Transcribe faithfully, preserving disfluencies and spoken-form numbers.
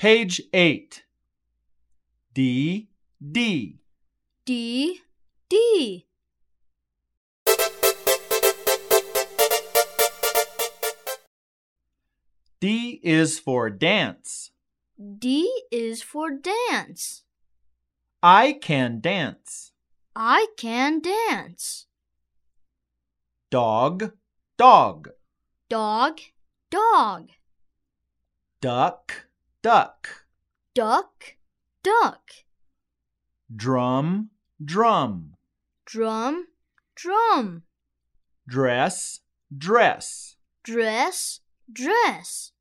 Page eight. D, D. D, D. D is for dance. D is for dance. I can dance. I can dance. Dog, dog. Dog, dog. Duck, duck. Duck, duck. Drum, drum. Drum, drum. Dress, dress. Dress, dress.